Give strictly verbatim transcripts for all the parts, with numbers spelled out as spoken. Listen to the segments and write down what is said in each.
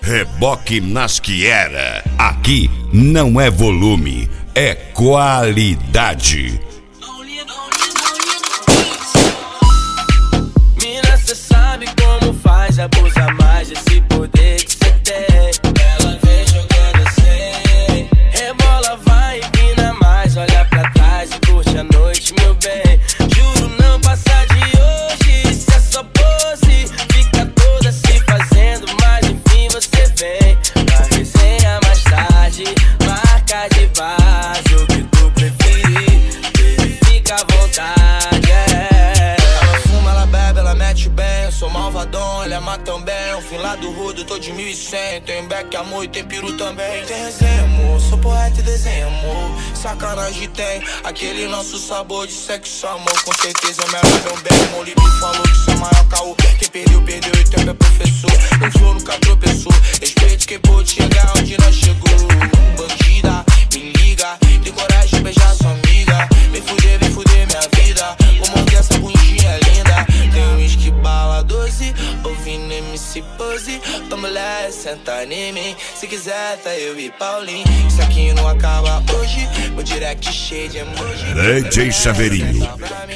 Reboque nas que era. Aqui não é volume, é qualidade. Mina, cê sabe como faz, abusa mais desse poder que cê tem. Ela vem jogando assim, rebola, vai, empina mais, olha pra trás e curte a noite, meu bem. Juro não passar de hoje, se é só pose, fica toda se fazendo, mas enfim você vem. Pra resenha mais tarde, marca de base, o que tu preferir, baby, fica à vontade, é. Ela fuma, ela bebe, ela mete bem, eu sou malvadão, ela ama também. Eu vim lá do Rudo, tô de mil e cem, tem beck, amor e tem peru também. Tem resenha, amor, sou poeta e desenho, amor. Sacanagem tem, aquele nosso sabor de sexo, amor. Com certeza é melhor, meu bem. Molibi falou que sou maior caô. Quem perdeu, perdeu e tempo é professor. Meu flow nunca tropeçou, respeite quem pôde chegar onde nós chegou. Bandida, me liga, tem coragem de beijar sua amiga. Vem fuder, vem fuder minha vida, vou morder essa bundinha linda. Tem um whisky bala doze, ouvindo M C Pose. Ô mulher, senta em mim, se quiser tá eu e Paulinho. Isso aqui não acaba hoje, meu direct cheio de emoji. D J Chaveirinho.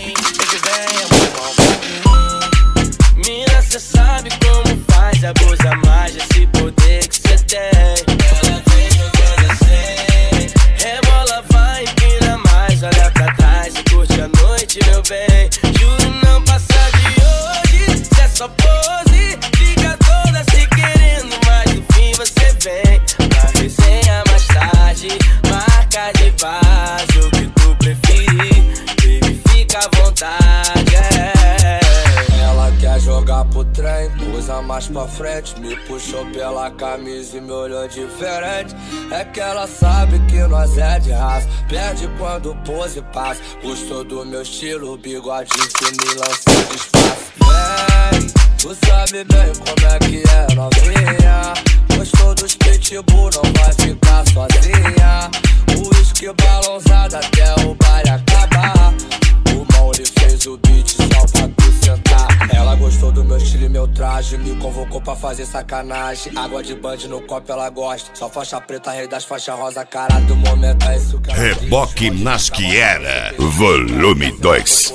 Mina, cê sabe como faz, abusa mais desse poder que cê tem. Ela vem jogando assim, rebola, vai, empina mais, olha pra trás e curte a noite, meu bem. Juro não passar de hoje, se é só pose, fica toda se querendo, mas no fim você vem. Pra resenha mais tarde, marca de base, o que tu preferir, baby, fica à vontade, é. Ela quer jogar pro trem, usa mais pra frente. Me puxou pela camisa e me olhou diferente. É que ela sabe que nós é de raça, perde quando pose passa. Gostou do meu estilo, bigodinho que me lança disfarce. Vem, tu sabe bem como é que é, novinha. Gostou dos pitbull, não vai ficar sozinha. O uísque balãozado até o baile acabar. O Mauri fez o beat só pra tu sentar. Ela gostou do meu estilo e meu traje, me convocou pra fazer sacanagem. Água de band no copo ela gosta, só faixa preta, rei das faixas rosa. Cara do momento é isso que ela Reboque diz. nas que era. Volume dois.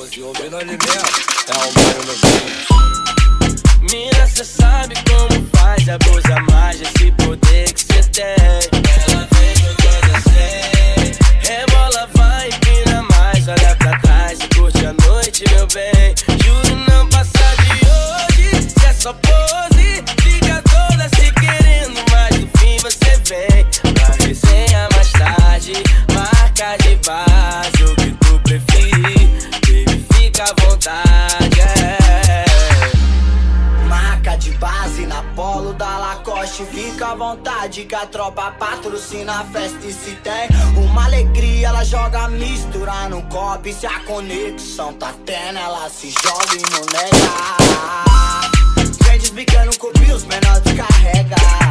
Mina, cê sabe como faz, abusa mais desse poder que cê tem. Ela vem jogando assim, rebola, vai, empina mais, olha pra trás e curte a noite, meu bem. Juro não passar de hoje, se é só pose, fica toda se querendo, mas no fim você vem. Pra resenha mais tarde, marca de base, o que tu preferir, baby, fica à vontade, é. Marca de base na polo da Lacoste, fica à vontade que a tropa patrocina a festa. E se tem uma alegria, ela joga mistura no copo. E se a conexão tá tendo, ela se joga e não nega. Vem desbicando copia, os menores descarrega.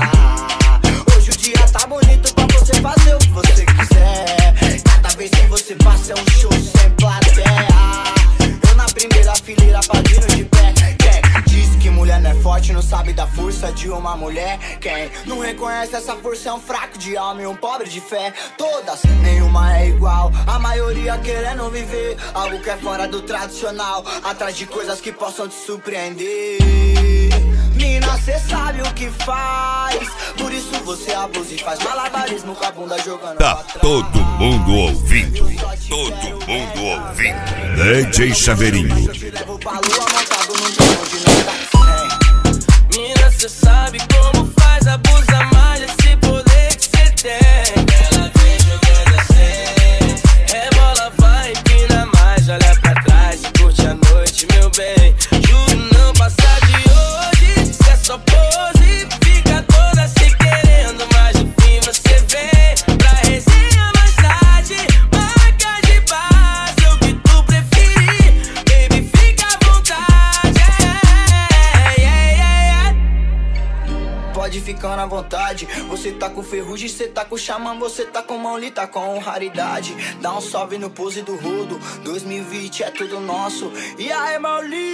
Hoje o dia tá bonito pra você fazer o que você quiser. Cada vez que você passa é um show sem plateia. Eu na primeira fileira, padrinho de pé. Diz que mulher não é forte, não sabe da força de uma mulher. Quem não reconhece essa força é um fraco de alma e um pobre de fé. Todas, nenhuma é igual, a maioria querendo viver algo que é fora do tradicional, atrás de coisas que possam te surpreender. Mina, cê sabe o que faz, por isso você abusa e faz malabarismo com a bunda jogando Tá pra trás. todo mundo ouvindo. Todo mundo ouvindo. D J Chaveirinho. Eu te levo pra lua montado num drone onde não tá. Mina, cê sabe como faz, abusa mais desse poder que cê tem. Ela vem jogando assim, rebola, vai, empina mais, olha pra trás e curte a noite, meu bem. Juro não passar de hoje, se é só pose, fica toda se querendo, mas no fim você vem. Pra resenha mais tarde, marca de base, o que tu preferir, baby, fica à vontade, yeah, yeah, yeah, yeah. Pode ficar na vontade, você tá com ferrugem, cê tá com xamã, você tá com Mauli, tá com raridade. Dá um salve no pose do Rudo, dois mil e vinte é tudo nosso. E aí, Mauli?